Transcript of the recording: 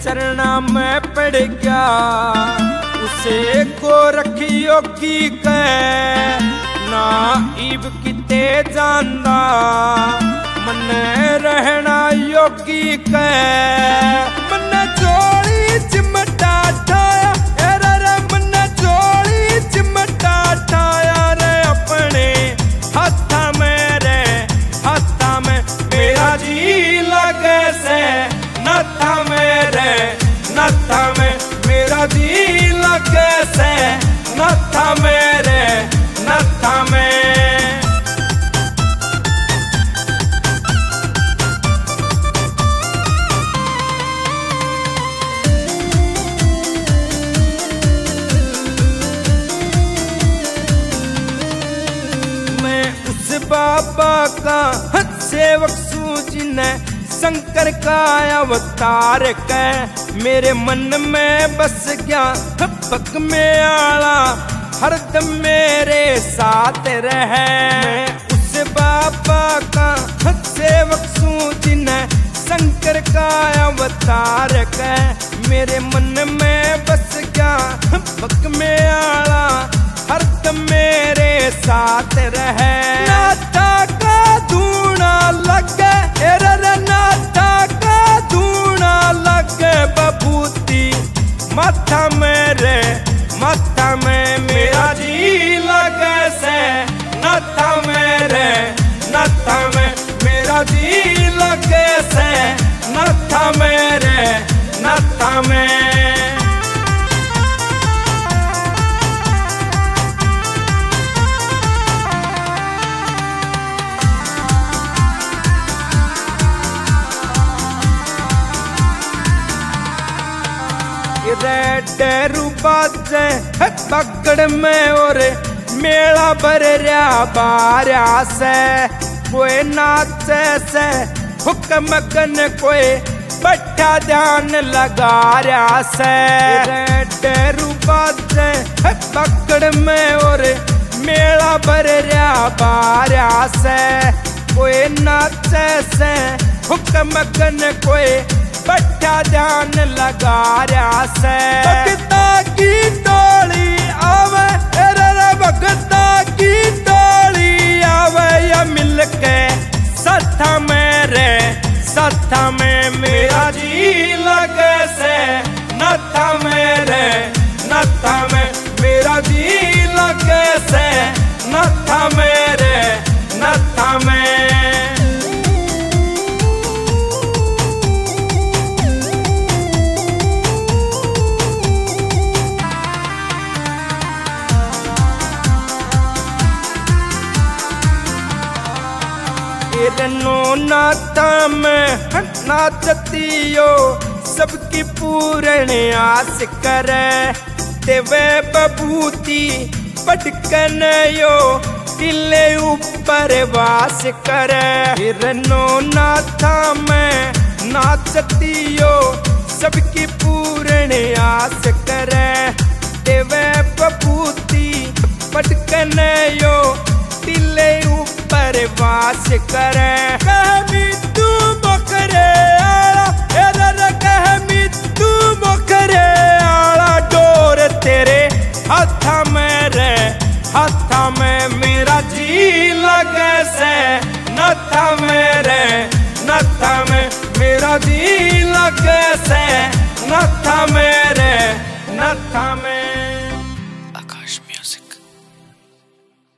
चरणा में पड़ गया, उसे गोरख योगी कह ना इब किते जानदा, मन रहना योगी कह मन जोड़ी चिमटा ठाया, रे मन जोड़ी चिमटा ठाया रे अपने हाथा में रे हाथा में, मेरा जी लगे से नथा में रे नथा में, मेरा जी लगे से नथा में रे नथा में। बाबा का सेवक सूझने शंकर का अवतार कह मेरे मन में बस गया, पक में आला हरदम मेरे साथ रहे। उस बाबा का सेवक सूझने शंकर का अवतार कह मेरे मन में बस गया, पक में आला हरदम मेरे साथ रहे। नाथा का धूना लगे रे नाथा का धूना लगे बबूती माथा में रे माथा में, मेरा जी लगे से नाथा में रे नाथा में, मेरा जी लगे से नाथा में रे नाथा में। डेरू बाजे पकड़ में और मेला भर रहा बारा से, कोई नाचे से हुक्म कन कोई बैठा ध्यान लगा रहा से। डेरू बाजे पकड़ में और मेला भर रहा बारा से, कोई नाचे से हुक्म कन कोई बैठा ध्यान लगा रहा से। भगता की टोली आवे रे भगता की टोली आवे या मिलके सत्था में रे सत्था में, मेरा जी लगे से नथा में रे नथा में, मेरा जी लगे से नथा में रे नथा में। नो नाथा में नाचतियो सबकी पूर्ण आस करे, देवे बबूती पटकन यो टिले ऊपर वास करे। नो नाथा में नाचतियो सबकी पूर्ण आस करे, देवे बबूती पटकन यो टिले ऊपर वास करे। कह मिट्टू बकरे आला कह मिट्टू बकरे आला डोर तेरे हाथा में रे हाथ